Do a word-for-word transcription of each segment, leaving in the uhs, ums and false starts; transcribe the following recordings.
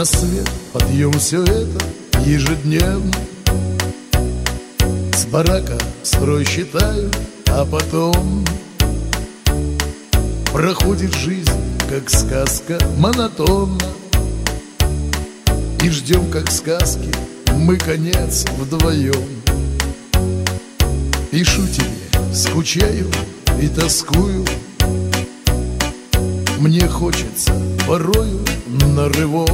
Рассвет, подъем, все это ежедневно. С барака строй считаю, а потом проходит жизнь, как сказка, монотонно. И ждем, как сказки, мы конец вдвоем. Пишу тебе, скучаю и тоскую. Мне хочется порою на рывок.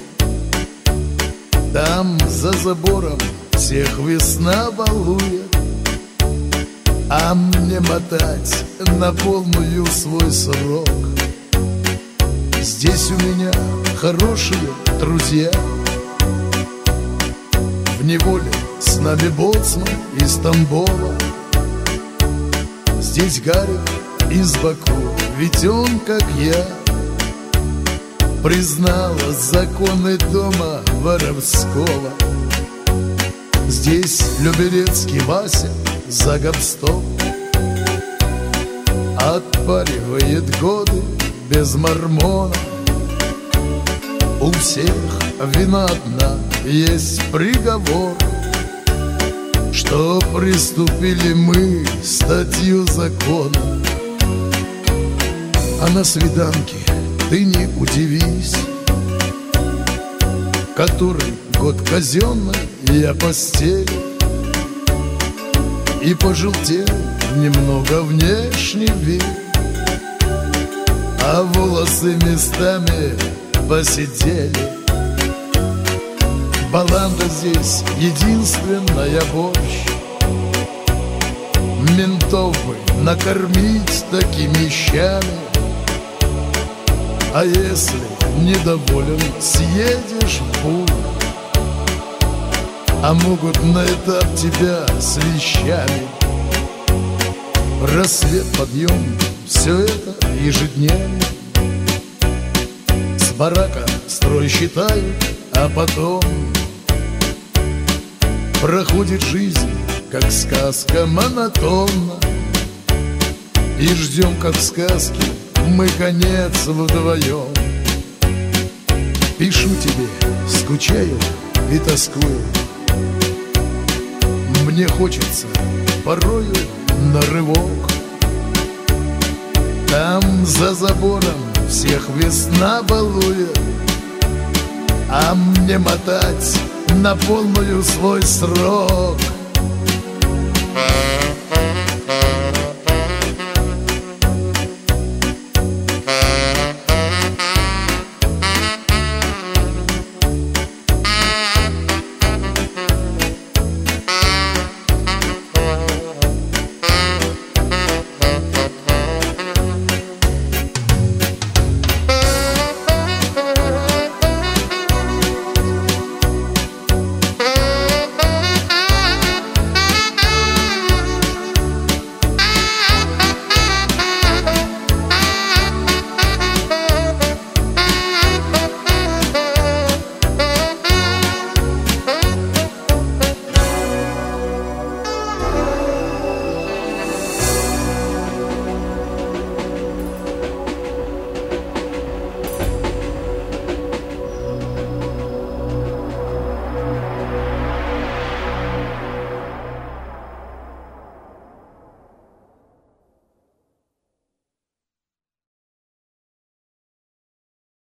Там за забором всех весна балует, а мне мотать на полную свой срок. Здесь у меня хорошие друзья. В неволе с нами боцман из Тамбова. Здесь Гарик из Баку, ведь он, как я, признал законы дома воровского. Здесь Люберецкий Вася за гоп-стоп отпаривает годы без мормона. У всех вина одна, есть приговор, что приступили мы статью закона. А на свиданке ты не удивись, который год казенный я постелю. И пожелтел немного внешний вид, а волосы местами посидели. Баланда здесь единственная борщ. Ментов бы накормить такими щами. А если недоволен, съедешь в бур. А могут на этап тебя с вещами. Рассвет, подъем, все это ежедневно. С барака строй считают, а потом проходит жизнь, как сказка, монотонно. И ждем, как в сказке, мы конец вдвоем. Пишу тебе, скучаю и тоскую. Мне хочется порою на рывок. Там за забором всех весна балует, а мне мотать на полную свой срок.